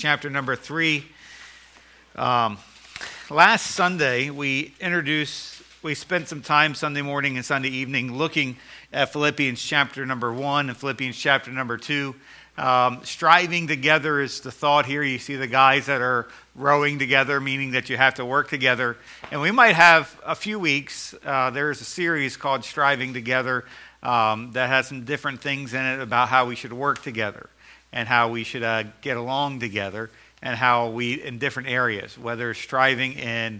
Chapter number 3. Last Sunday, we spent some time Sunday morning and Sunday evening looking at Philippians chapter number 1 and Philippians chapter number 2. Striving together is the thought here. You see the guys that are rowing together, meaning that you have to work together. And we might have a few weeks. There's a series called Striving Together that has some different things in it about how we should work together and how we should get along together, and how we, in different areas, whether striving in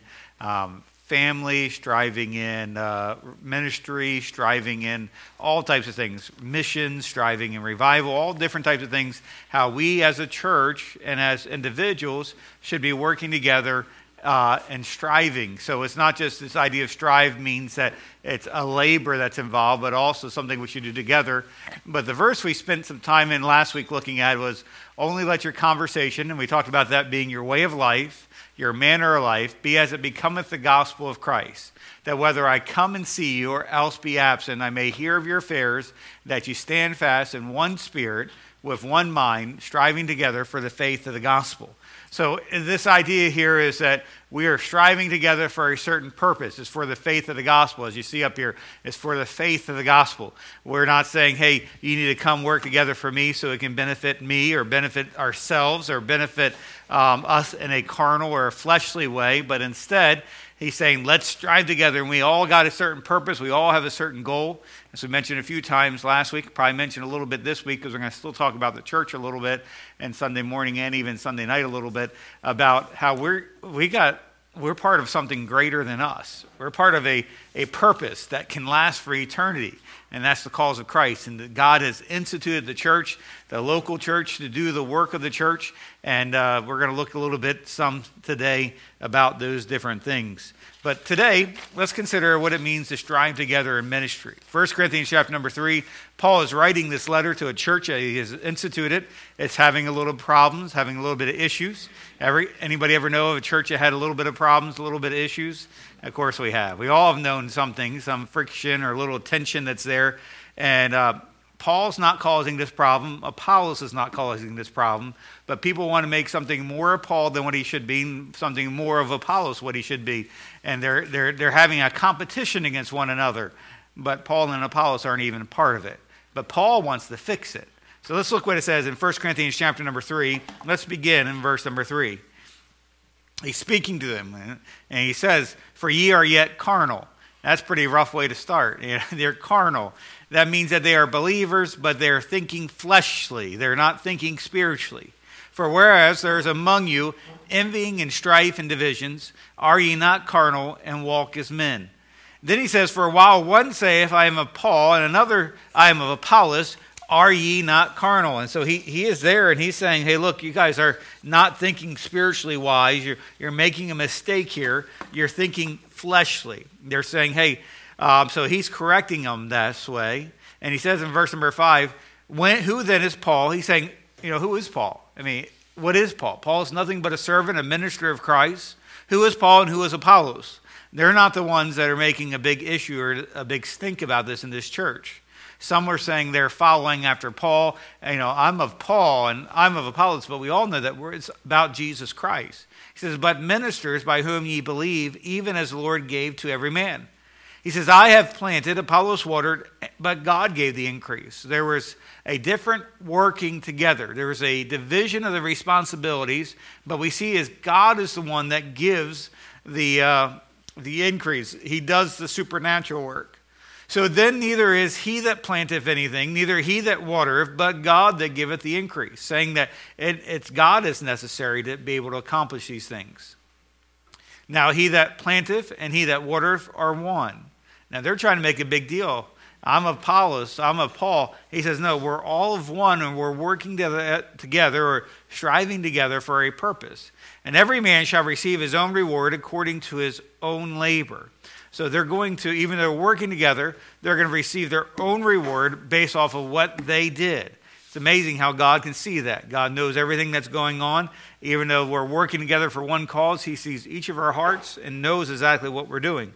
family, striving in ministry, striving in all types of things, missions, striving in revival, all different types of things, how we as a church and as individuals should be working together and striving. So it's not just this idea of strive means that it's a labor that's involved, but also something we should do together. But the verse we spent some time in last week looking at was, only let your conversation, and we talked about that being your way of life, your manner of life, be as it becometh the gospel of Christ. That whether I come and see you or else be absent, I may hear of your affairs, that you stand fast in one spirit, with one mind, striving together for the faith of the gospel. So this idea here is that we are striving together for a certain purpose. It's for the faith of the gospel. As you see up here, it's for the faith of the gospel. We're not saying, hey, you need to come work together for me so it can benefit me or benefit ourselves or benefit us in a carnal or a fleshly way. But instead, he's saying, let's strive together. And we all got a certain purpose. We all have a certain goal. As we mentioned a few times last week, probably mentioned a little bit this week, because we're going to still talk about the church a little bit, and Sunday morning and even Sunday night a little bit, about how we're part of something greater than us. We're part of a purpose that can last for eternity, and that's the cause of Christ. And God has instituted the church, the local church, to do the work of the church, and we're going to look a little bit some today about those different things. But today, let's consider what it means to strive together in ministry. 1 Corinthians chapter number 3, Paul is writing this letter to a church that he has instituted. It's having a little problems, having a little bit of issues. Anybody ever know of a church that had a little bit of problems, a little bit of issues? Of course we have. We all have known something, some friction or a little tension that's there. And Paul's not causing this problem. Apollos is not causing this problem. But people want to make something more of Paul than what he should be, something more of Apollos what he should be. And they're having a competition against one another. But Paul and Apollos aren't even a part of it. But Paul wants to fix it. So let's look what it says in 1 Corinthians chapter number 3. Let's begin in verse number 3. He's speaking to them, and he says, "For ye are yet carnal." That's a pretty rough way to start. They're carnal. That means that they are believers, but they're thinking fleshly. They're not thinking spiritually. "For whereas there is among you envying and strife and divisions, are ye not carnal and walk as men?" Then he says, "For while one saith, I am of Paul, and another, I am of Apollos, are ye not carnal?" And so he is there, and he's saying, hey, look, you guys are not thinking spiritually wise. You're making a mistake here. You're thinking fleshly. They're saying, hey, so he's correcting them this way. And he says in verse number 5, who then is Paul? He's saying, who is Paul? I mean, what is Paul? Paul is nothing but a servant, a minister of Christ. Who is Paul and who is Apollos? They're not the ones that are making a big issue or a big stink about this in this church. Some were saying they're following after Paul. I'm of Paul and I'm of Apollos, but we all know that it's about Jesus Christ. He says, "But ministers by whom ye believe, even as the Lord gave to every man." He says, "I have planted, Apollos watered, but God gave the increase." There was a different working together. There was a division of the responsibilities, but we see as God is the one that gives the increase. He does the supernatural work. "So then neither is he that planteth anything, neither he that watereth, but God that giveth the increase," saying that it's God is necessary to be able to accomplish these things. "Now he that planteth and he that watereth are one." Now they're trying to make a big deal. I'm of Apollos, I'm of Paul. He says, no, we're all of one, and we're working together or striving together for a purpose. "And every man shall receive his own reward according to his own labor." So they're going to, even though they're working together, they're going to receive their own reward based off of what they did. It's amazing how God can see that. God knows everything that's going on. Even though we're working together for one cause, he sees each of our hearts and knows exactly what we're doing.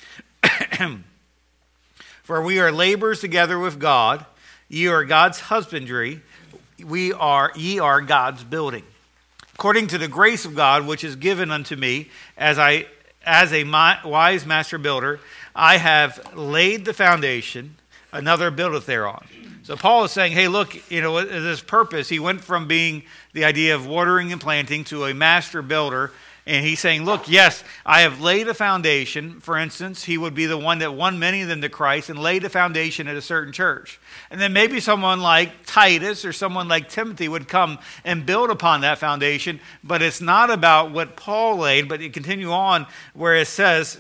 "For we are laborers together with God. Ye are God's husbandry. Ye are God's building." according to the grace of God, which is given unto me, as a wise master builder, I have laid the foundation, another buildeth thereon. So Paul is saying, hey, look, this purpose, he went from being the idea of watering and planting to a master builder. And he's saying, look, yes, I have laid a foundation. For instance, he would be the one that won many of them to Christ and laid a foundation at a certain church. And then maybe someone like Titus or someone like Timothy would come and build upon that foundation. But it's not about what Paul laid, but you continue on where it says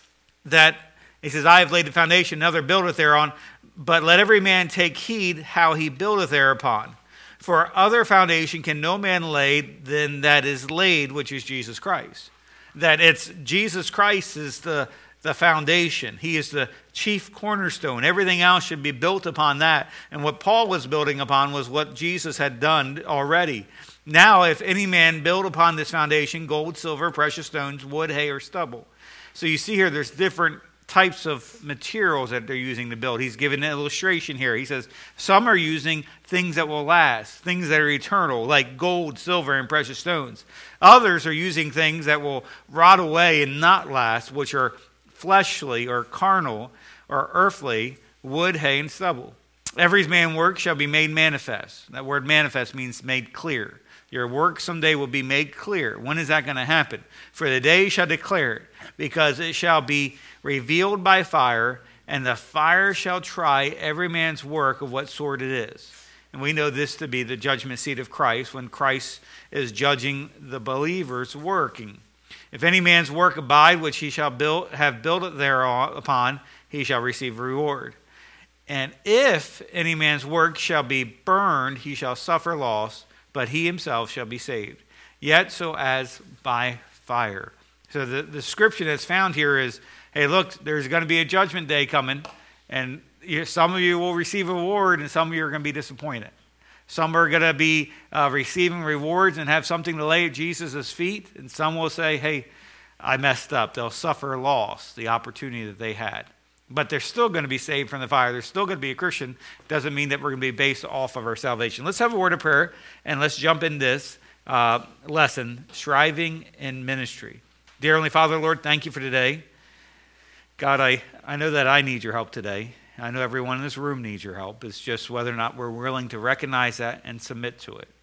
that, he says, I have laid the foundation, another buildeth thereon. But let every man take heed how he buildeth thereupon. For other foundation can no man lay than that is laid, which is Jesus Christ. That it's Jesus Christ is the foundation. He is the chief cornerstone. Everything else should be built upon that. And what Paul was building upon was what Jesus had done already. Now, if any man build upon this foundation, gold, silver, precious stones, wood, hay, or stubble. So you see here, there's different types of materials that they're using to build. He's given an illustration here. He says some are using things that will last, things that are eternal, like gold, silver, and precious stones. Others are using things that will rot away and not last, which are fleshly or carnal or earthly, wood, hay, and stubble. Every man's work shall be made manifest. That word manifest means made clear. Your work someday will be made clear. When is that going to happen? For the day shall declare it, because it shall be revealed by fire, and the fire shall try every man's work of what sort it is. And we know this to be the judgment seat of Christ, when Christ is judging the believers working. If any man's work abide, which he shall have built it thereupon, he shall receive reward. And if any man's work shall be burned, he shall suffer loss, but he himself shall be saved, yet so as by fire. So the description that's found here is, hey, look, there's going to be a judgment day coming, and some of you will receive a reward, and some of you are going to be disappointed. Some are going to be receiving rewards and have something to lay at Jesus' feet, and some will say, hey, I messed up. They'll suffer loss, the opportunity that they had. But they're still going to be saved from the fire. They're still going to be a Christian. Doesn't mean that we're going to be based off of our salvation. Let's have a word of prayer, and let's jump in this lesson, striving in ministry. Dear Heavenly Father, Lord, thank you for today. God, I know that I need your help today. I know everyone in this room needs your help. It's just whether or not we're willing to recognize that and submit to it.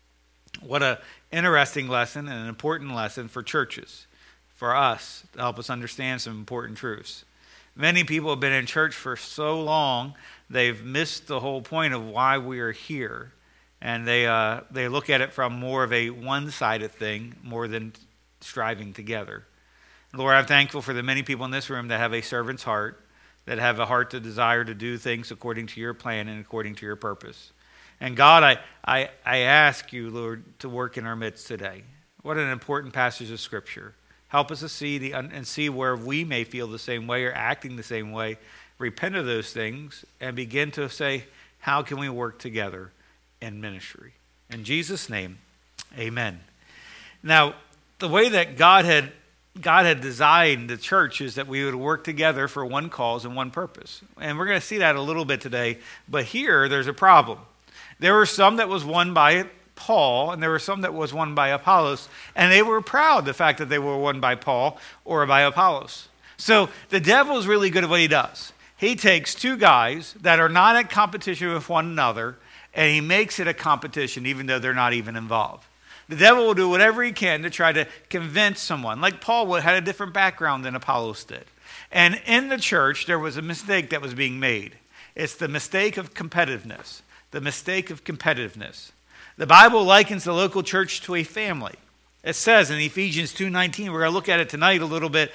What an interesting lesson and an important lesson for churches, for us, to help us understand some important truths. Many people have been in church for so long, they've missed the whole point of why we are here. And they look at it from more of a one-sided thing, more than striving together. Lord, I'm thankful for the many people in this room that have a servant's heart, that have a heart to desire to do things according to your plan and according to your purpose. And God, I ask you, Lord, to work in our midst today. What an important passage of Scripture. Help us to see where we may feel the same way or acting the same way. Repent of those things and begin to say, how can we work together in ministry? In Jesus' name, amen. Now, the way that God had designed the church is that we would work together for one cause and one purpose. And we're going to see that a little bit today. But here, there's a problem. There were some that was won by Paul, and there were some that was won by Apollos, and they were proud of the fact that they were won by Paul or by Apollos. So the devil is really good at what he does. He takes two guys that are not in competition with one another, and he makes it a competition even though they're not even involved. The devil will do whatever he can to try to convince someone. Like Paul had a different background than Apollos did. And in the church, there was a mistake that was being made. It's the mistake of competitiveness. The mistake of competitiveness. The Bible likens the local church to a family. It says in Ephesians 2:19, we're going to look at it tonight a little bit.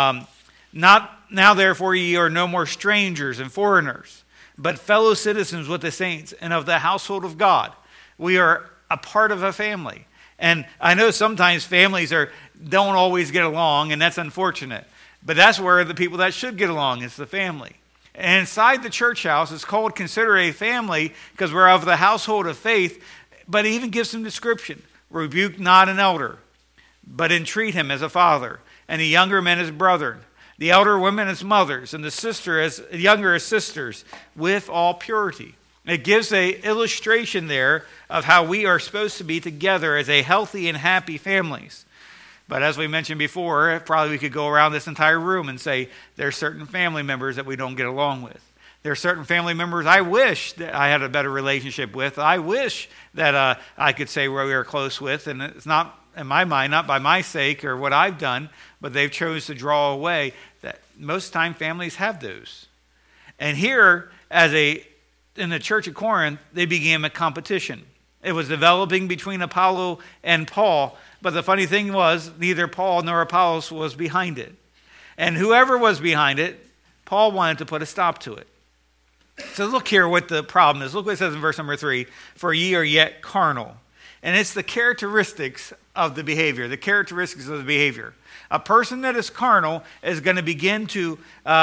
Not now, therefore, ye are no more strangers and foreigners, but fellow citizens with the saints and of the household of God. We are a part of a family. And I know sometimes families don't always get along, and that's unfortunate. But that's where the people that should get along is the family. And inside the church house, it's called consider a family because we're of the household of faith. But it even gives some description. Rebuke not an elder, but entreat him as a father, and the younger men as brethren, the elder women as mothers, and the younger as sisters, with all purity. It gives an illustration there of how we are supposed to be together as a healthy and happy families. But as we mentioned before, probably we could go around this entire room and say there are certain family members that we don't get along with. There are certain family members I wish that I had a better relationship with. I wish that I could say where we were close with, and it's not, in my mind, not by my sake or what I've done, but they've chose to draw away. That most time families have those. And here, in the church of Corinth, they began a competition. It was developing between Apollos and Paul, but the funny thing was, neither Paul nor Apollos was behind it. And whoever was behind it, Paul wanted to put a stop to it. So look here what the problem is. Look what it says in verse number 3. For ye are yet carnal. And it's the characteristics of the behavior. The characteristics of the behavior. A person that is carnal is going to begin to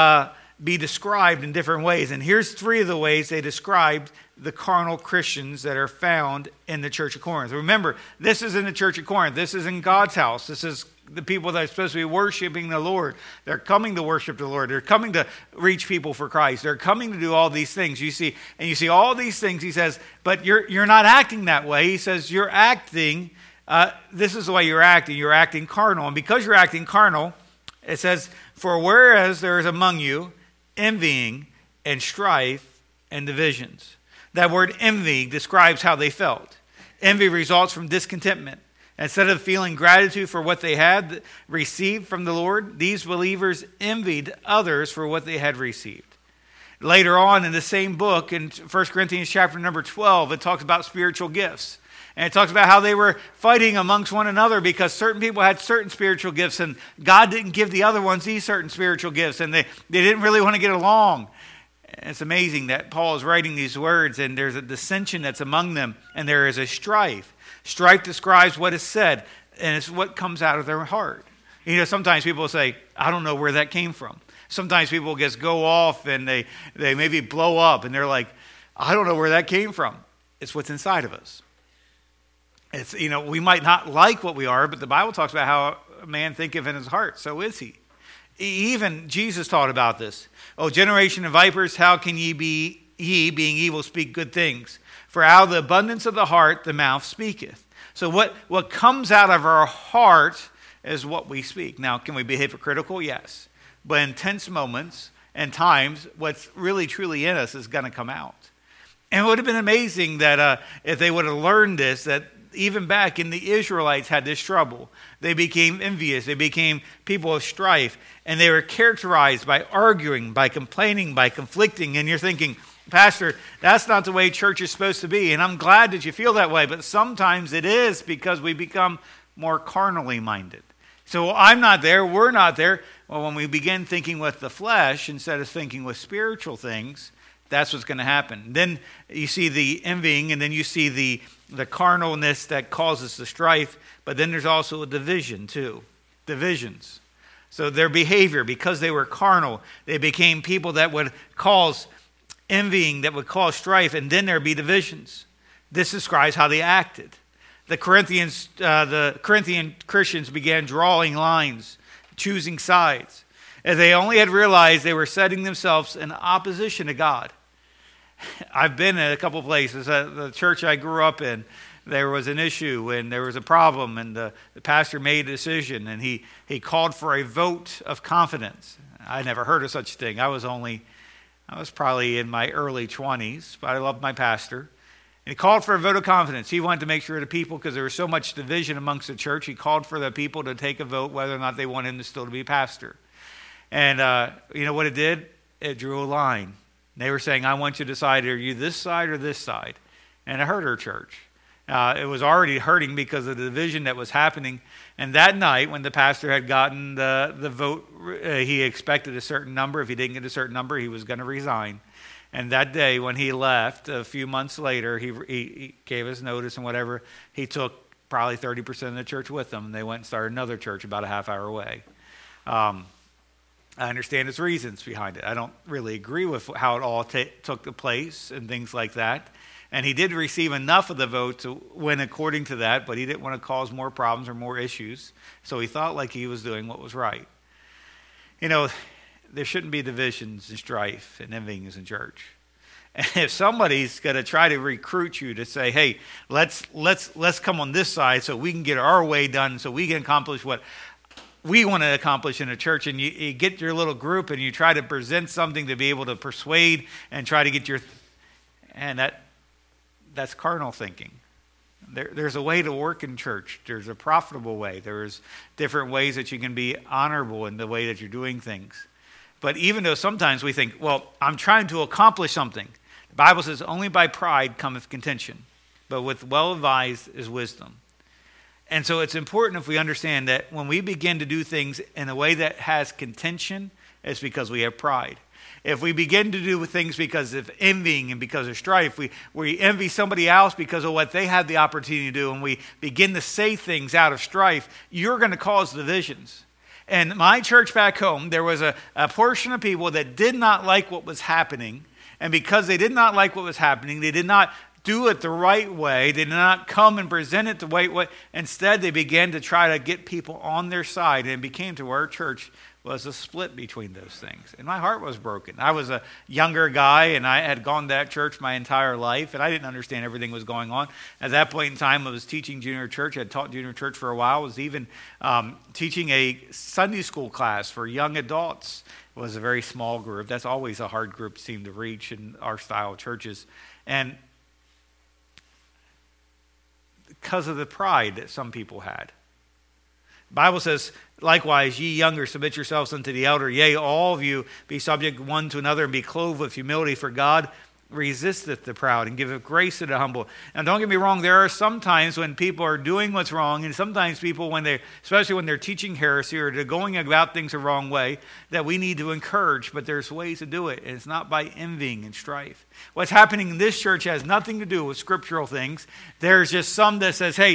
be described in different ways. And here's 3 of the ways they described the carnal Christians that are found in the church of Corinth. Remember, this is in the church of Corinth. This is in God's house. This is the people that are supposed to be worshiping the Lord. They're coming to worship the Lord. They're coming to reach people for Christ. They're coming to do all these things. You see all these things. He says, but you're not acting that way. He says, you're acting, this is the way you're acting. You're acting carnal. And because you're acting carnal, it says, for whereas there is among you envying and strife and divisions. That word envy describes how they felt. Envy results from discontentment. Instead of feeling gratitude for what they had received from the Lord, these believers envied others for what they had received. Later on in the same book, in 1 Corinthians chapter number 12, it talks about spiritual gifts. And it talks about how they were fighting amongst one another because certain people had certain spiritual gifts and God didn't give the other ones these certain spiritual gifts and they didn't really want to get along. And it's amazing that Paul is writing these words and there's a dissension that's among them and there is a strife. Strife describes what is said, and it's what comes out of their heart. Sometimes people say, I don't know where that came from. Sometimes people just go off and they maybe blow up, and they're like, I don't know where that came from. It's what's inside of us. It's we might not like what we are, but the Bible talks about how a man thinketh in his heart, so is he. Even Jesus taught about this. O generation of vipers, how can ye, being evil, speak good things? For out of the abundance of the heart, the mouth speaketh. So what comes out of our heart is what we speak. Now, can we be hypocritical? Yes. But in tense moments and times, what's really truly in us is going to come out. And it would have been amazing that if they would have learned this, that even back in the Israelites had this trouble. They became envious. They became people of strife. And they were characterized by arguing, by complaining, by conflicting. And you're thinking, Pastor, that's not the way church is supposed to be. And I'm glad that you feel that way. But sometimes it is because we become more carnally minded. So I'm not there. We're not there. Well, when we begin thinking with the flesh instead of thinking with spiritual things, that's what's going to happen. Then you see the envying, and then you see the carnalness that causes the strife. But then there's also a division too. Divisions. So their behavior, because they were carnal, they became people that would cause envying, that would cause strife, and then there'd be divisions. This describes how they acted. The Corinthian Christians began drawing lines, choosing sides, as they only had realized they were setting themselves in opposition to God. I've been in a couple of places. The church I grew up in, there was an issue and there was a problem, and the pastor made a decision, and he called for a vote of confidence. I never heard of such a thing. I was probably in my early 20s, but I loved my pastor. And he called for a vote of confidence. He wanted to make sure the people, because there was so much division amongst the church, he called for the people to take a vote whether or not they want him to still be pastor. And you know what it did? It drew a line. They were saying, I want you to decide, are you this side or this side? And it hurt our church. It was already hurting because of the division that was happening. And that night, when the pastor had gotten the vote, he expected a certain number. If he didn't get a certain number, he was going to resign. And that day, when he left, a few months later, he gave us notice and whatever. He took probably 30% of the church with him, and they went and started another church about a half hour away. I understand his reasons behind it. I don't really agree with how it all took the place and things like that. And he did receive enough of the vote to win according to that, but he didn't want to cause more problems or more issues. So he thought like he was doing what was right. You know, there shouldn't be divisions and strife and envyings in church. And if somebody's going to try to recruit you to say, hey, let's come on this side so we can get our way done, so we can accomplish what we want to accomplish in a church, and you get your little group and you try to present something to be able to persuade and try to get and that's carnal thinking. There's a way to work in church. There's a profitable way. There's different ways that you can be honorable in the way that you're doing things. But even though sometimes we think, well, I'm trying to accomplish something, the Bible says only by pride cometh contention, but with well advised is wisdom. And so it's important if we understand that when we begin to do things in a way that has contention, it's because we have pride. If we begin to do things because of envying and because of strife, we envy somebody else because of what they have the opportunity to do, and we begin to say things out of strife, you're going to cause divisions. In my church back home, there was a portion of people that did not like what was happening, and because they did not like what was happening, they did not do it the right way. They did not come and present it the right way. Instead, they began to try to get people on their side, and it became to where our church was a split between those things. And my heart was broken. I was a younger guy, and I had gone to that church my entire life, and I didn't understand everything that was going on. At that point in time, I was teaching junior church. I had taught junior church for a while. I was even teaching a Sunday school class for young adults. It was a very small group. That's always a hard group to seem to reach in our style of churches. And because of the pride that some people had. The Bible says, likewise, ye younger, submit yourselves unto the elder. Yea, all of you be subject one to another, and be clothed with humility, for God resisteth the proud and giveth grace to the humble. Now, don't get me wrong, there are some times when people are doing what's wrong, and sometimes people, especially when they're teaching heresy or they're going about things the wrong way, that we need to encourage, but there's ways to do it, and it's not by envying and strife. What's happening in this church has nothing to do with scriptural things. There's just some that says, hey,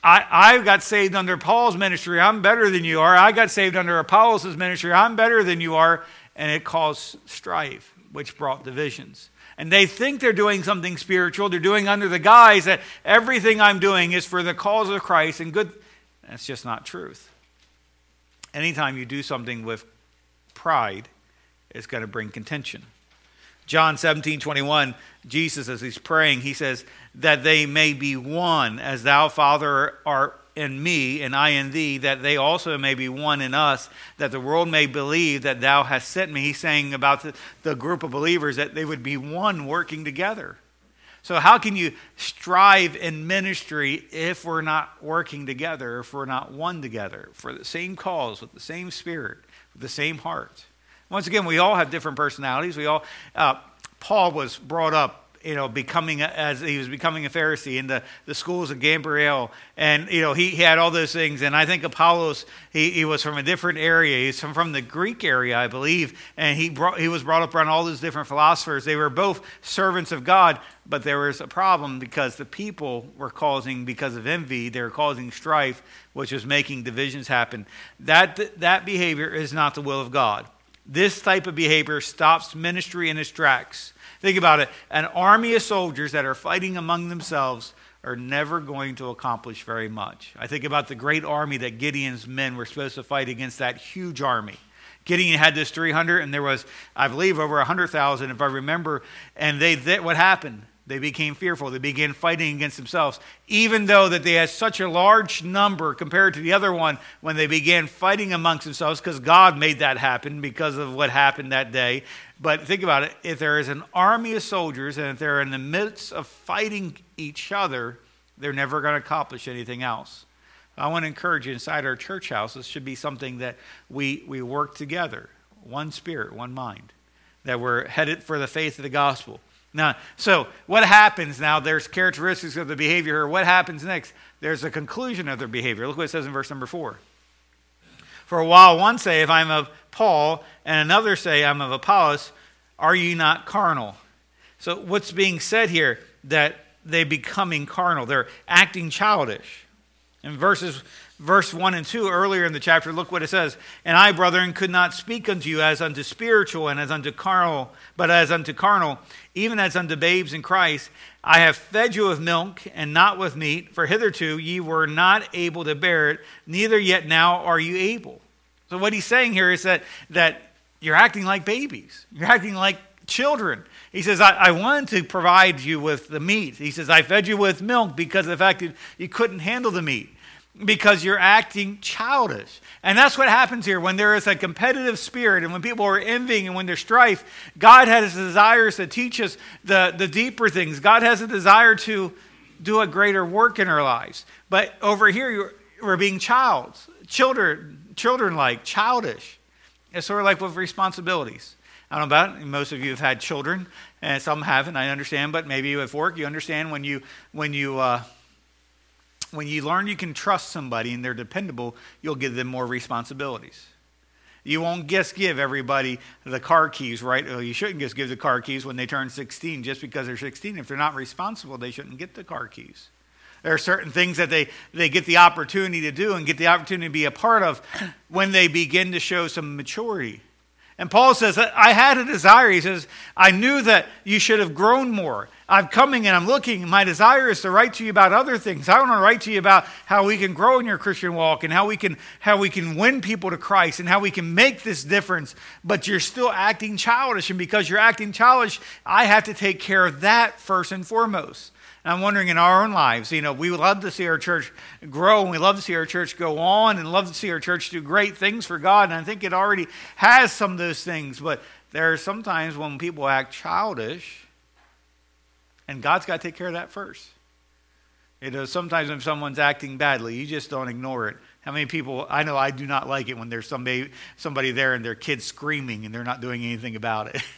I got saved under Paul's ministry, I'm better than you are. I got saved under Apollos' ministry, I'm better than you are. And it caused strife, which brought divisions. And they think they're doing something spiritual. They're doing under the guise that everything I'm doing is for the cause of Christ and good. That's just not truth. Anytime you do something with pride, it's going to bring contention. John 17:21, Jesus, as he's praying, he says, that they may be one, as thou, Father, art in me, and I in thee, that they also may be one in us, that the world may believe that thou hast sent me. He's saying about the group of believers, that they would be one working together. So how can you strive in ministry if we're not working together, if we're not one together, for the same cause, with the same spirit, with the same heart? Once again, we all have different personalities. Paul was brought up, as he was becoming a Pharisee in the schools of Gamaliel, and he had all those things. And I think Apollos, he was from a different area. He's from the Greek area, I believe, and he was brought up around all those different philosophers. They were both servants of God, but there was a problem because the people were because of envy, they were causing strife, which was making divisions happen. That behavior is not the will of God. This type of behavior stops ministry in its tracks. Think about it. An army of soldiers that are fighting among themselves are never going to accomplish very much. I think about the great army that Gideon's men were supposed to fight against, that huge army. Gideon had this 300, and there was, I believe, over 100,000, if I remember. And what happened? They became fearful. They began fighting against themselves. Even though that they had such a large number compared to the other one, when they began fighting amongst themselves, because God made that happen because of what happened that day. But think about it. If there is an army of soldiers, and if they're in the midst of fighting each other, they're never going to accomplish anything else. I want to encourage you, inside our church house, this should be something that we work together. One spirit, one mind. That we're headed for the faith of the gospel. Now, so what happens now? There's characteristics of the behavior. What happens next? There's a conclusion of their behavior. Look what it says in verse number 4. For a while one saith, I'm of Paul, and another say, I'm of Apollos. Are ye not carnal? So what's being said here? That they're becoming carnal. They're acting childish. In verse 1 and 2 earlier in the chapter, look what it says. And I, brethren, could not speak unto you as unto spiritual and as unto carnal, but as unto carnal, even as unto babes in Christ. I have fed you with milk and not with meat, for hitherto ye were not able to bear it, neither yet now are you able. So what he's saying here is that you're acting like babies. You're acting like children. He says, I wanted to provide you with the meat. He says, I fed you with milk because of the fact that you couldn't handle the meat, because you're acting childish. And that's what happens here when there is a competitive spirit and when people are envying and when there's strife. God has desires to teach us the deeper things. God has a desire to do a greater work in our lives. But over here, we're being children-like, childish. It's sort of like with responsibilities. I don't know about it. Most of you have had children, and some haven't, I understand. But maybe at work, you understand when you learn you can trust somebody and they're dependable, you'll give them more responsibilities. You won't just give everybody the car keys, right? Well, you shouldn't just give the car keys when they turn 16 just because they're 16. If they're not responsible, they shouldn't get the car keys. There are certain things that they get the opportunity to do and get the opportunity to be a part of when they begin to show some maturity. And Paul says, I had a desire. He says, I knew that you should have grown more. I'm coming and I'm looking. My desire is to write to you about other things. I want to write to you about how we can grow in your Christian walk and how we can win people to Christ and how we can make this difference. But you're still acting childish. And because you're acting childish, I have to take care of that first and foremost. And I'm wondering in our own lives, we would love to see our church grow, and we love to see our church go on, and love to see our church do great things for God. And I think it already has some of those things. But there are some times when people act childish, and God's got to take care of that first. Sometimes when someone's acting badly, you just don't ignore it. How many people, I know I do not like it when there's somebody there and their kid's screaming and they're not doing anything about it.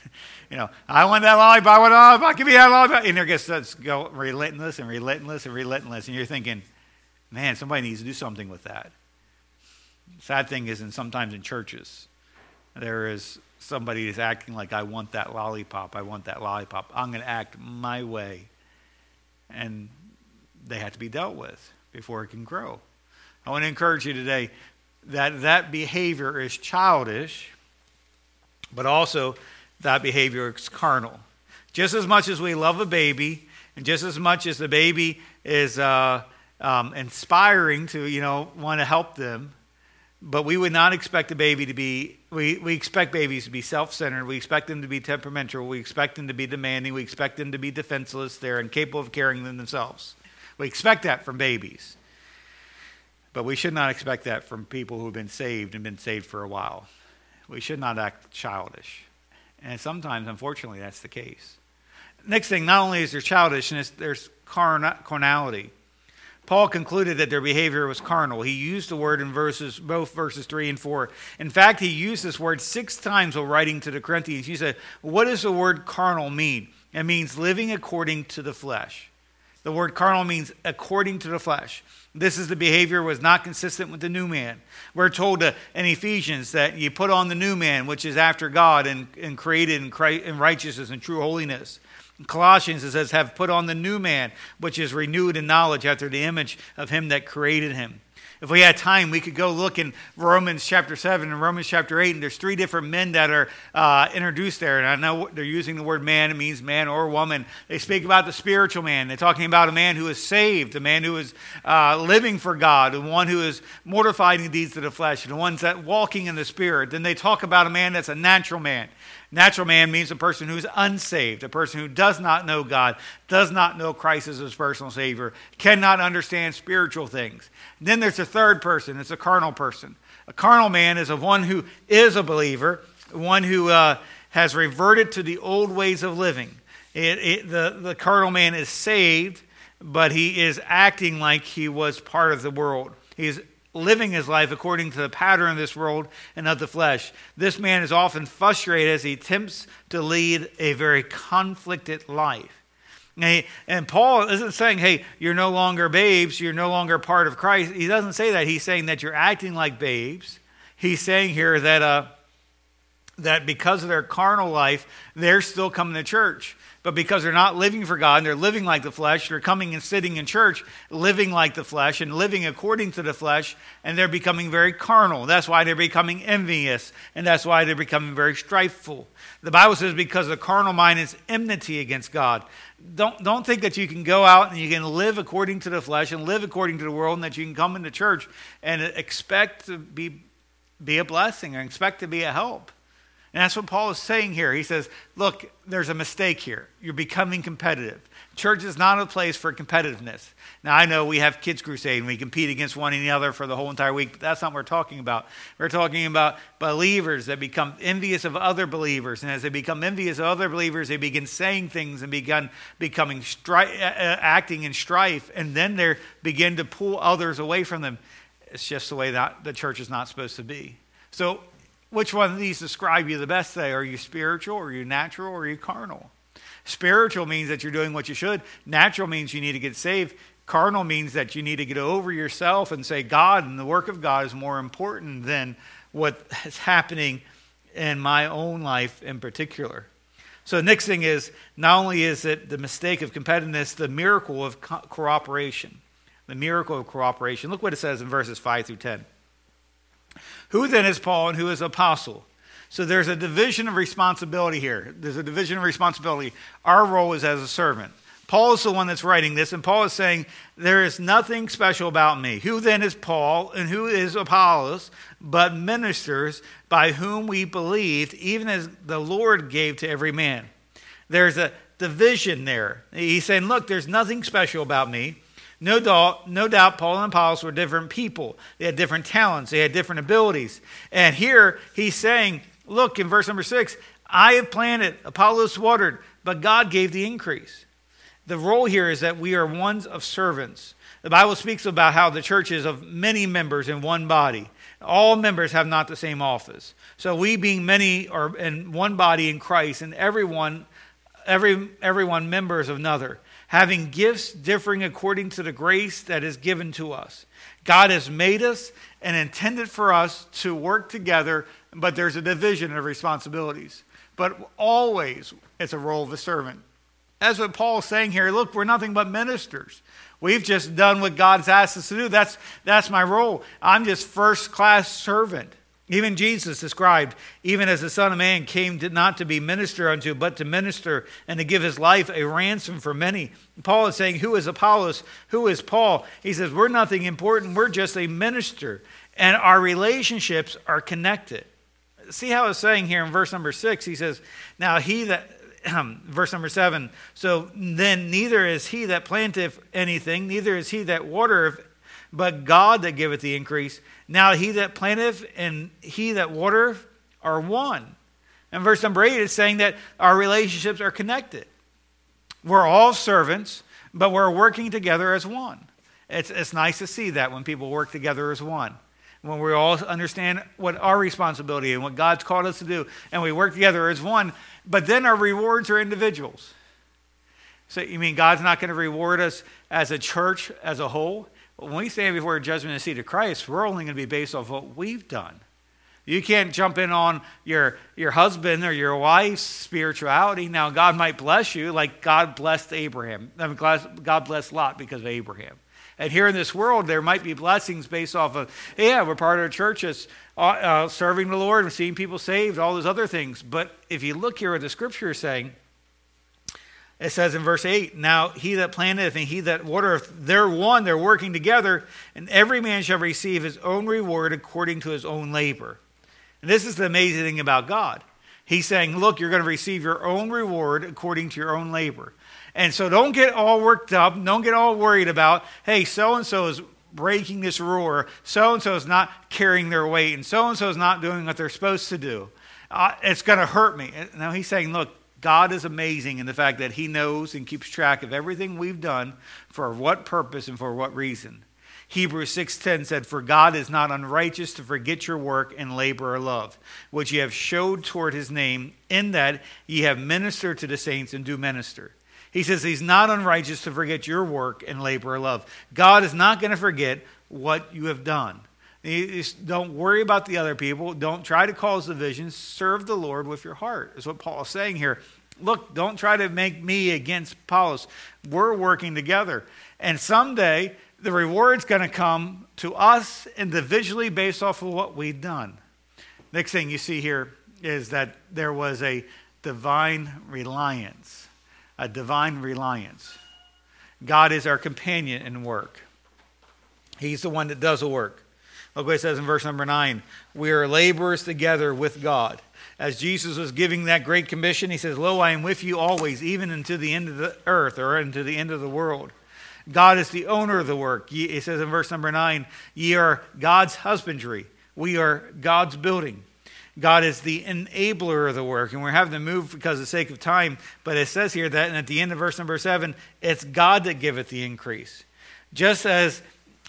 I want that lollipop, I want a lollipop, give me that lollipop. And they're just go relentless and relentless and relentless. And you're thinking, man, somebody needs to do something with that. The sad thing is, sometimes in churches, there is somebody is acting like, I want that lollipop, I want that lollipop. I'm going to act my way. And they have to be dealt with before it can grow. I want to encourage you today that behavior is childish, but also that behavior is carnal. Just as much as we love a baby, and just as much as the baby is inspiring to want to help them, but we would not expect a baby to be. We expect babies to be self-centered. We expect them to be temperamental. We expect them to be demanding. We expect them to be defenseless. They're incapable of caring for themselves. We expect that from babies. But we should not expect that from people who have been saved and been saved for a while. We should not act childish. And sometimes, unfortunately, that's the case. Next thing, not only is there childishness, there's carnality. Paul concluded that their behavior was carnal. He used the word in both verses 3 and 4. In fact, he used this word 6 times while writing to the Corinthians. He said, what does the word carnal mean? It means living according to the flesh. The word carnal means according to the flesh. This is the behavior was not consistent with the new man. We're told in Ephesians that you put on the new man, which is after God and created in righteousness and true holiness. In Colossians, it says, have put on the new man, which is renewed in knowledge after the image of him that created him. If we had time, we could go look in Romans chapter 7 and Romans chapter 8, and there's 3 different men that are introduced there. And I know they're using the word man. It means man or woman. They speak about the spiritual man. They're talking about a man who is saved, a man who is living for God, the one who is mortifying the deeds of the flesh, the ones that walking in the spirit. Then they talk about a man that's a natural man. Natural man means a person who's unsaved, a person who does not know God, does not know Christ as his personal Savior, cannot understand spiritual things. Then there's a third person. It's a carnal person. A carnal man is one who is a believer, one who has reverted to the old ways of living. The carnal man is saved, but he is acting like he was part of the world. He's living his life according to the pattern of this world and of the flesh. This man is often frustrated as he attempts to lead a very conflicted life. And Paul isn't saying, hey, you're no longer babes, you're no longer part of Christ. He doesn't say that. He's saying that you're acting like babes. He's saying here that because of their carnal life, they're still coming to church. But because they're not living for God, and they're living like the flesh, they're coming and sitting in church, living like the flesh and living according to the flesh, and they're becoming very carnal. That's why they're becoming envious, and that's why they're becoming very strifeful. The Bible says because the carnal mind is enmity against God. Don't think that you can go out and you can live according to the flesh and live according to the world, and that you can come into church and expect to be a blessing or expect to be a help. And that's what Paul is saying here. He says, look, there's a mistake here. You're becoming competitive. Church is not a place for competitiveness. Now, I know we have Kids Crusade and we compete against one another for the whole entire week, but that's not what we're talking about. We're talking about believers that become envious of other believers. And as they become envious of other believers, they begin saying things and becoming acting in strife. And then they begin to pull others away from them. It's just the way that the church is not supposed to be. So, which one of these describe you the best today? Are you spiritual? Are you natural? Or are you carnal? Spiritual means that you're doing what you should. Natural means you need to get saved. Carnal means that you need to get over yourself and say God and the work of God is more important than what is happening in my own life in particular. So the next thing is, not only is it the mistake of competitiveness, the miracle of cooperation. The miracle of cooperation. Look what it says in verses 5 through 10. Who then is Paul and who is apostle? So there's a division of responsibility here. There's a division of responsibility. Our role is as a servant. Paul is the one that's writing this, and Paul is saying, there is nothing special about me. Who then is Paul and who is Apollos, but ministers by whom we believed, even as the Lord gave to every man. There's a division there. He's saying, look, there's nothing special about me. No doubt Paul and Apollos were different people. They had different talents. They had different abilities. And here he's saying, look, in verse number 6, I have planted, Apollos watered, but God gave the increase. The role here is that we are ones of servants. The Bible speaks about how the church is of many members in one body. All members have not the same office. So we being many are in one body in Christ, and everyone members of another, having gifts differing according to the grace that is given to us. God has made us and intended for us to work together, but there's a division of responsibilities. But always it's a role of a servant. That's what Paul is saying here. Look, we're nothing but ministers. We've just done what God's asked us to do. That's my role. I'm just first-class servant. Even Jesus described, even as the Son of Man came not to be ministered unto, but to minister and to give his life a ransom for many. Paul is saying, who is Apollos? Who is Paul? He says, we're nothing important. We're just a minister. And our relationships are connected. See how it's saying here in verse number 6. He says, now he that, verse number 7, so then neither is he that planteth anything, neither is he that watereth, but God that giveth the increase. Now he that planteth and he that watereth are one. And verse number 8 is saying that our relationships are connected. We're all servants, but we're working together as one. It's nice to see that when people work together as one. When we all understand what our responsibility and what God's called us to do, and we work together as one, but then our rewards are individuals. So you mean God's not going to reward us as a church as a whole? When we stand before a judgment seat of Christ, we're only going to be based off what we've done. You can't jump in on your husband or your wife's spirituality. Now, God might bless you like God blessed Abraham. I mean, God blessed Lot because of Abraham. And here in this world, there might be blessings based off of, yeah, we're part of a church that's serving the Lord and seeing people saved, all those other things. But if you look here what the scripture is saying, it says in verse 8, now he that planteth and he that watereth, they're one, they're working together, and every man shall receive his own reward according to his own labor. And this is the amazing thing about God. He's saying, look, you're going to receive your own reward according to your own labor. And so don't get all worked up, don't get all worried about, hey, so-and-so is breaking this rule, or so-and-so is not carrying their weight, and so-and-so is not doing what they're supposed to do. It's going to hurt me. Now he's saying, look, God is amazing in the fact that he knows and keeps track of everything we've done, for what purpose and for what reason. Hebrews 6:10 said, for God is not unrighteous to forget your work and labor or love, which ye have showed toward his name, in that ye have ministered to the saints and do minister. He says he's not unrighteous to forget your work and labor or love. God is not going to forget what you have done. Don't worry about the other people. Don't try to cause divisions. Serve the Lord with your heart, is what Paul is saying here. Look, don't try to make me against Apollos. We're working together. And someday, the reward's going to come to us individually based off of what we've done. Next thing you see here is that there was a divine reliance. A divine reliance. God is our companion in work. He's the one that does the work. Look what it says in verse number 9. We are laborers together with God. As Jesus was giving that great commission, he says, lo, I am with you always, even unto the end of the earth, or unto the end of the world. God is the owner of the work. It says in verse number 9, ye are God's husbandry. We are God's building. God is the enabler of the work. And we're having to move because of the sake of time. But it says here that, and at the end of verse number 7, it's God that giveth the increase. Just as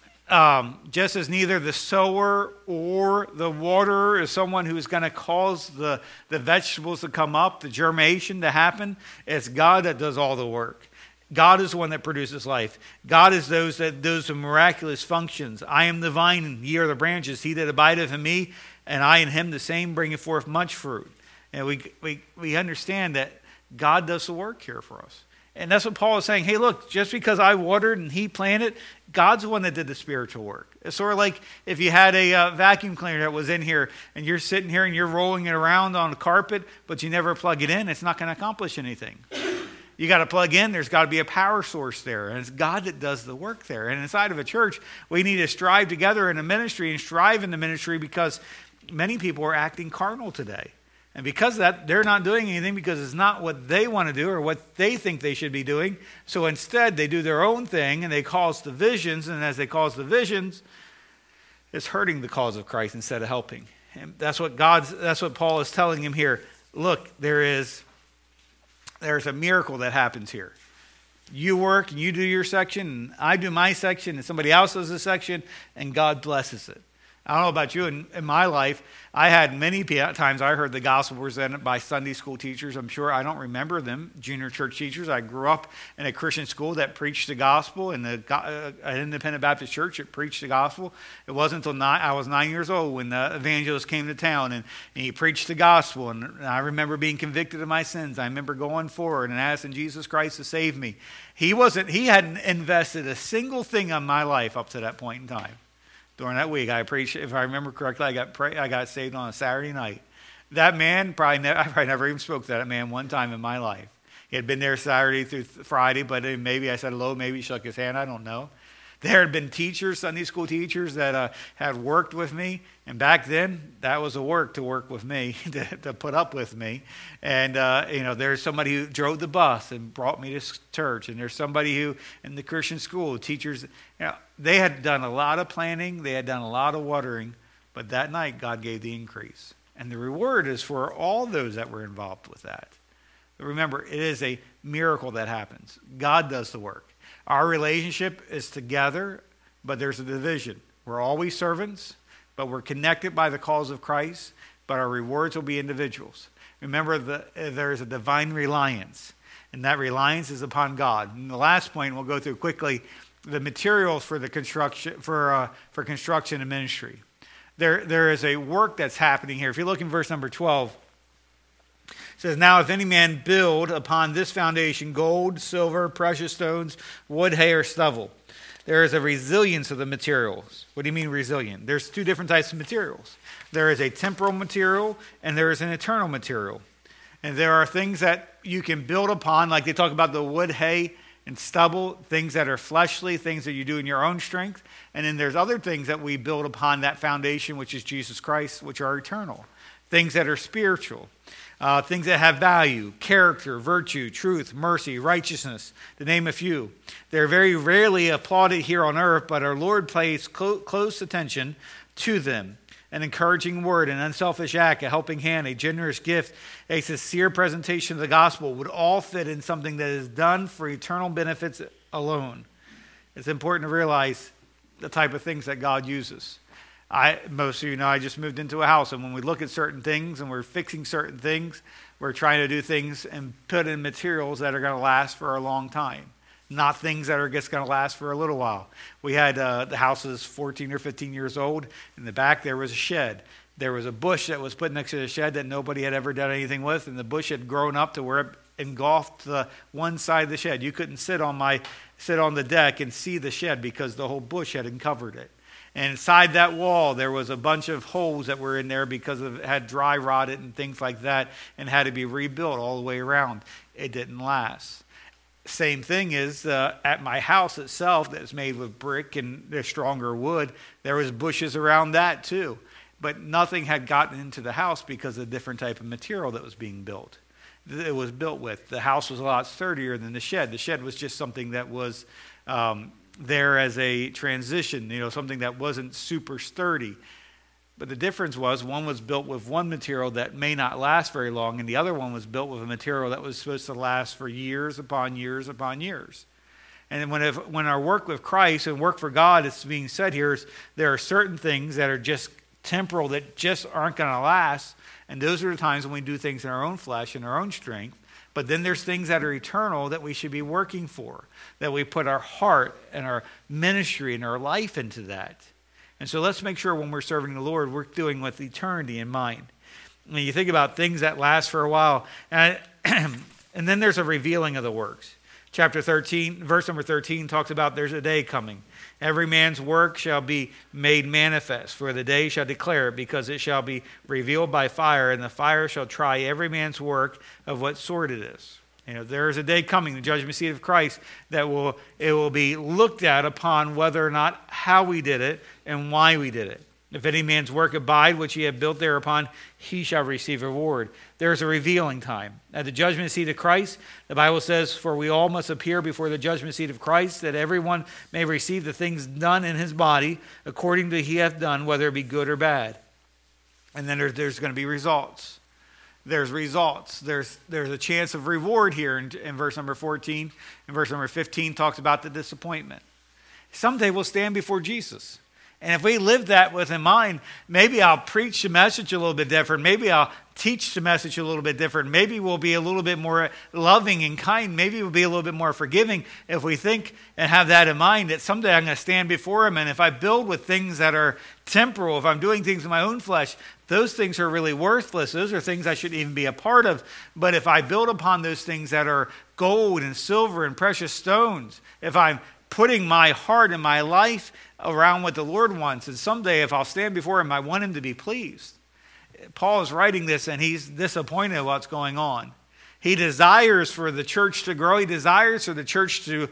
neither the sower or the waterer is someone who is going to cause the vegetables to come up, the germination to happen, it's God that does all the work. God is the one that produces life. God is those that does the miraculous functions. I am the vine, and ye are the branches. He that abideth in me, and I in him, the same bringeth forth much fruit. And we understand that God does the work here for us. And that's what Paul is saying. Hey, look, just because I watered and he planted, God's the one that did the spiritual work. It's sort of like if you had a vacuum cleaner that was in here, and you're sitting here and you're rolling it around on the carpet, but you never plug it in, it's not going to accomplish anything. You got to plug in. There's got to be a power source there. And it's God that does the work there. And inside of a church, we need to strive together in a ministry and strive in the ministry because many people are acting carnal today. And because of that, they're not doing anything because it's not what they want to do or what they think they should be doing. So instead, they do their own thing and they cause divisions. And as they cause divisions, it's hurting the cause of Christ instead of helping. And that's what Paul is telling him here. Look, there's a miracle that happens here. You work and you do your section, and I do my section, and somebody else does a section, and God blesses it. I don't know about you. In my life, I had many times I heard the gospel presented by Sunday school teachers. I'm sure I don't remember them, junior church teachers. I grew up in a Christian school that preached the gospel, in an independent Baptist church that preached the gospel. It wasn't until I was 9 years old when the evangelist came to town and he preached the gospel. And I remember being convicted of my sins. I remember going forward and asking Jesus Christ to save me. He hadn't invested a single thing on my life up to that point in time. During that week, I preached, if I remember correctly, I got saved on a Saturday night. That man, I probably never even spoke to that man one time in my life. He had been there Saturday through Friday, but maybe I said hello, maybe he shook his hand, I don't know. There had been teachers, Sunday school teachers, that had worked with me. And back then, that was a work to work with me, to put up with me. And, there's somebody who drove the bus and brought me to church. And there's somebody who, in the Christian school, teachers, they had done a lot of planning. They had done a lot of watering. But that night, God gave the increase. And the reward is for all those that were involved with that. But remember, it is a miracle that happens. God does the work. Our relationship is together, but there's a division. We're always servants, but we're connected by the cause of Christ, but our rewards will be individuals. Remember, there's a divine reliance, and that reliance is upon God. And the last point we'll go through quickly, the materials for the construction for construction and ministry. There is a work that's happening here. If you look in verse number 12, it says, now if any man build upon this foundation gold, silver, precious stones, wood, hay, or stubble, there is a resilience of the materials. What do you mean resilient? There's two different types of materials. There is a temporal material and there is an eternal material. And there are things that you can build upon, like they talk about the wood, hay, and stubble, things that are fleshly, things that you do in your own strength. And then there's other things that we build upon that foundation, which is Jesus Christ, which are eternal. Things that are spiritual. Things that have value, character, virtue, truth, mercy, righteousness, to name a few. They're very rarely applauded here on earth, but our Lord pays close attention to them. An encouraging word, an unselfish act, a helping hand, a generous gift, a sincere presentation of the gospel would all fit in something that is done for eternal benefits alone. It's important to realize the type of things that God uses. Most of you know I just moved into a house, and when we look at certain things and we're fixing certain things, we're trying to do things and put in materials that are going to last for a long time, not things that are just going to last for a little while. We had the house is 14 or 15 years old. In the back there was a shed. There was a bush that was put next to the shed that nobody had ever done anything with, and the bush had grown up to where it engulfed the one side of the shed. You couldn't sit on the deck and see the shed because the whole bush had uncovered it. And inside that wall, there was a bunch of holes that were in there because it had dry rotted and things like that and had to be rebuilt all the way around. It didn't last. Same thing is at my house itself that's made with brick and there's stronger wood. There was bushes around that too. But nothing had gotten into the house because of the different type of material that was being built. It was built with. The house was a lot sturdier than the shed. The shed was just something that was there as a transition, something that wasn't super sturdy. But the difference was one was built with one material that may not last very long, and the other one was built with a material that was supposed to last for years upon years upon years. And when our work with Christ and work for God is being said here, there are certain things that are just temporal that just aren't going to last, and those are the times when we do things in our own flesh and our own strength. But then there's things that are eternal that we should be working for, that we put our heart and our ministry and our life into that. And so let's make sure when we're serving the Lord, we're doing with eternity in mind. When you think about things that last for a while, and then there's a revealing of the works. Chapter 13, verse number 13 talks about there's a day coming. Every man's work shall be made manifest, for the day shall declare it, because it shall be revealed by fire, and the fire shall try every man's work of what sort it is. There is a day coming, the judgment seat of Christ, that it will be looked at upon whether or not how we did it and why we did it. If any man's work abide, which he hath built thereupon, he shall receive a reward. There is a revealing time. At the judgment seat of Christ, the Bible says, for we all must appear before the judgment seat of Christ, that everyone may receive the things done in his body, according to he hath done, whether it be good or bad. And then there's going to be results. There's results. There's a chance of reward here in verse number 14. And verse number 15 talks about the disappointment. Someday we'll stand before Jesus. And if we live that with in mind, maybe I'll preach the message a little bit different. Maybe I'll teach the message a little bit different. Maybe we'll be a little bit more loving and kind. Maybe we'll be a little bit more forgiving if we think and have that in mind, that someday I'm going to stand before him. And if I build with things that are temporal, if I'm doing things in my own flesh, those things are really worthless. Those are things I shouldn't even be a part of. But if I build upon those things that are gold and silver and precious stones, if I'm putting my heart and my life around what the Lord wants, and someday if I'll stand before him, I want him to be pleased. Paul is writing this and he's disappointed at what's going on. He desires for the church to grow. He desires for the church to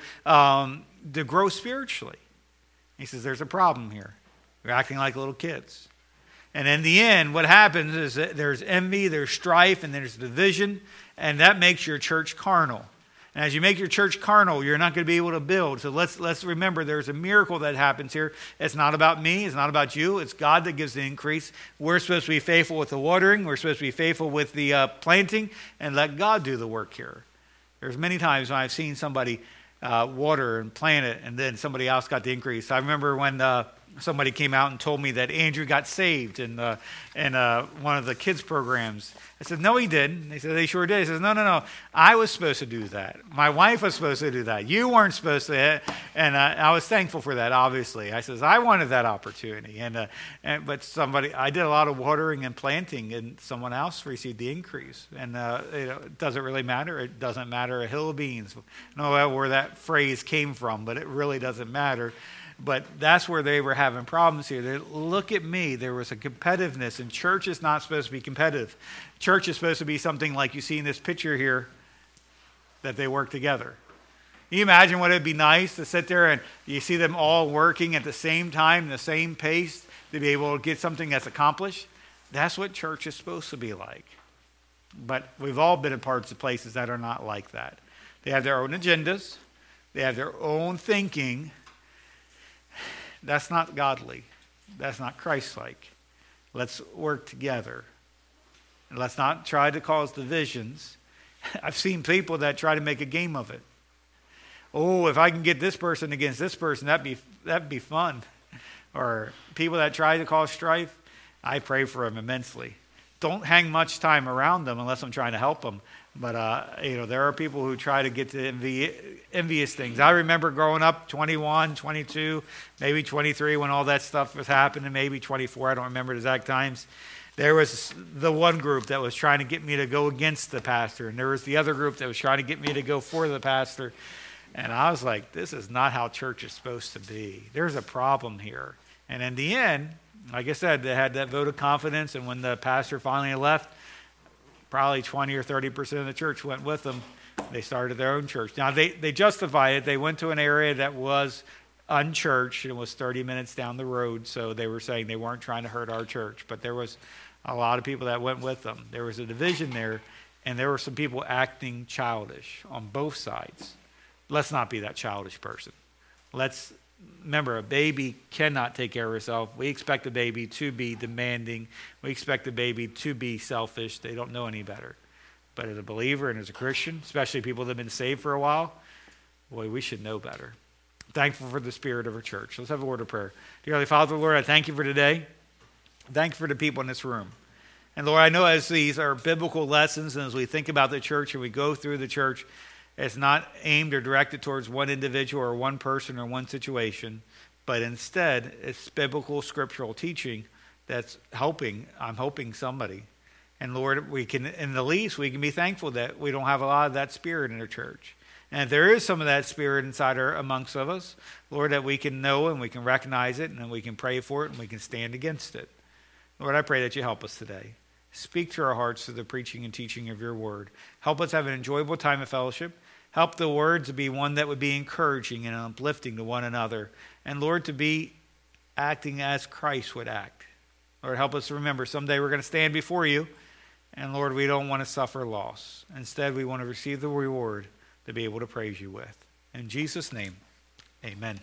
grow spiritually. He says there's a problem here. We're acting like little kids. And in the end, what happens is that there's envy, there's strife, and there's division, and that makes your church carnal. And as you make your church carnal, you're not going to be able to build. So let's remember there's a miracle that happens here. It's not about me. It's not about you. It's God that gives the increase. We're supposed to be faithful with the watering. We're supposed to be faithful with the planting, and let God do the work here. There's many times when I've seen somebody water and plant it, and then somebody else got the increase. I remember when somebody came out and told me that Andrew got saved in one of the kids' programs. I said, no, he didn't. They said, they sure did. He says, no. I was supposed to do that. My wife was supposed to do that. You weren't supposed to. And I was thankful for that, obviously. I says, I wanted that opportunity. But I did a lot of watering and planting, and someone else received the increase. And it doesn't really matter. It doesn't matter a hill of beans. I don't know where that phrase came from, but it really doesn't matter. But that's where they were having problems here. Look at me. There was a competitiveness, and church is not supposed to be competitive. Church is supposed to be something like you see in this picture here, that they work together. Can you imagine what it'd be nice to sit there and you see them all working at the same time, the same pace, to be able to get something that's accomplished? That's what church is supposed to be like. But we've all been in parts of places that are not like that. They have their own agendas. They have their own thinking. That's not godly. That's not Christ-like. Let's work together. And let's not try to cause divisions. I've seen people that try to make a game of it. Oh, if I can get this person against this person, that'd be fun. Or people that try to cause strife, I pray for them immensely. Don't hang much time around them unless I'm trying to help them. But, there are people who try to get to envious things. I remember growing up, 21, 22, maybe 23 when all that stuff was happening, maybe 24, I don't remember the exact times. There was the one group that was trying to get me to go against the pastor, and there was the other group that was trying to get me to go for the pastor. And I was like, this is not how church is supposed to be. There's a problem here. And in the end, like I said, they had that vote of confidence, and when the pastor finally left, probably 20 or 30% of the church went with them. They started their own church. Now, they justified it. They went to an area that was unchurched. It was 30 minutes down the road, so they were saying they weren't trying to hurt our church. But there was a lot of people that went with them. There was a division there, and there were some people acting childish on both sides. Let's not be that childish person. Let's remember, a baby cannot take care of herself. We expect a baby to be demanding. We expect a baby to be selfish. They don't know any better. But as a believer and as a Christian, especially people that have been saved for a while, boy, we should know better. Thankful for the spirit of our church. Let's have a word of prayer. Dear Holy Father, Lord, I thank you for today. Thank you for the people in this room. And Lord, I know as these are biblical lessons and as we think about the church and we go through the church, it's not aimed or directed towards one individual or one person or one situation, but instead it's biblical scriptural teaching that's helping, I'm hoping, somebody. And Lord, we can, in the least, we can be thankful that we don't have a lot of that spirit in our church. And if there is some of that spirit inside amongst of us, Lord, that we can know and we can recognize it and we can pray for it and we can stand against it. Lord, I pray that you help us today. Speak to our hearts through the preaching and teaching of your word. Help us have an enjoyable time of fellowship. Help the word to be one that would be encouraging and uplifting to one another. And Lord, to be acting as Christ would act. Lord, help us to remember someday we're going to stand before you. And Lord, we don't want to suffer loss. Instead, we want to receive the reward to be able to praise you with. In Jesus' name, amen.